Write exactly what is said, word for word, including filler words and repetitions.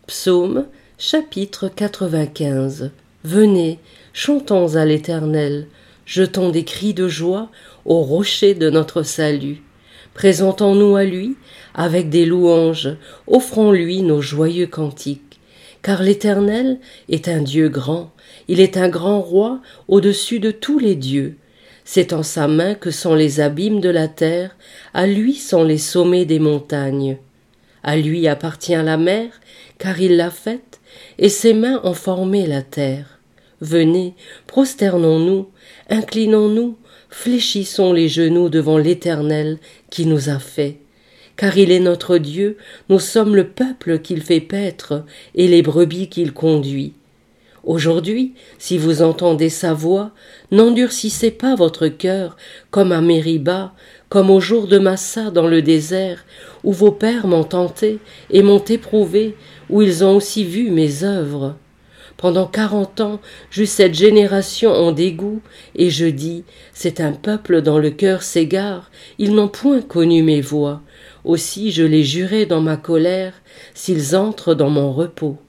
Psaume, chapitre quatre-vingt-quinze. Venez, chantons à l'Éternel, jetons des cris de joie au rocher de notre salut. Présentons-nous à lui avec des louanges, offrons-lui nos joyeux cantiques. Car l'Éternel est un Dieu grand, il est un grand roi au-dessus de tous les dieux. C'est en sa main que sont les abîmes de la terre, à lui sont les sommets des montagnes. À lui appartient la mer, car il l'a faite, et ses mains ont formé la terre. Venez, prosternons-nous, inclinons-nous, fléchissons les genoux devant l'Éternel qui nous a fait. Car il est notre Dieu, nous sommes le peuple qu'il fait paître, et les brebis qu'il conduit. Aujourd'hui, si vous entendez sa voix, n'endurcissez pas votre cœur comme à Mériba, comme au jour de Massa dans le désert, où vos pères m'ont tenté et m'ont éprouvé, où ils ont aussi vu mes œuvres. Pendant quarante ans, j'eus cette génération en dégoût, et je dis, c'est un peuple dont le cœur s'égare, ils n'ont point connu mes voies. Aussi je les jurai dans ma colère, s'ils entrent dans mon repos.